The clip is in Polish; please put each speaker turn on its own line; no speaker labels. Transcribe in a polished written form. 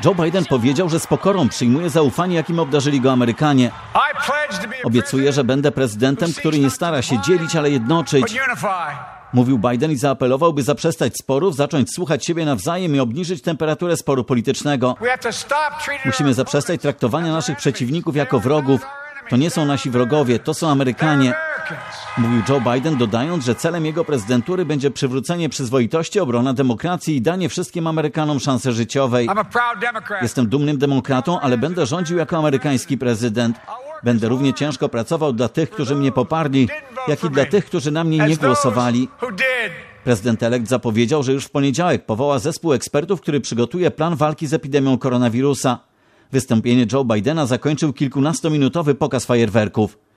Joe Biden powiedział, że z pokorą przyjmuje zaufanie, jakim obdarzyli go Amerykanie. Obiecuję, że będę prezydentem, który nie stara się dzielić, ale jednoczyć. Mówił Biden i zaapelował, by zaprzestać sporów, zacząć słuchać siebie nawzajem i obniżyć temperaturę sporu politycznego. Musimy zaprzestać traktowania naszych przeciwników jako wrogów. To nie są nasi wrogowie, to są Amerykanie. Mówił Joe Biden, dodając, że celem jego prezydentury będzie przywrócenie przyzwoitości, obrona demokracji i danie wszystkim Amerykanom szansy życiowej. Jestem dumnym demokratą, ale będę rządził jako amerykański prezydent. Będę równie ciężko pracował dla tych, którzy mnie poparli, jak i dla tych, którzy na mnie nie głosowali. Prezydent-elekt zapowiedział, że już w poniedziałek powoła zespół ekspertów, który przygotuje plan walki z epidemią koronawirusa. Wystąpienie Joe Bidena zakończył kilkunastominutowy pokaz fajerwerków.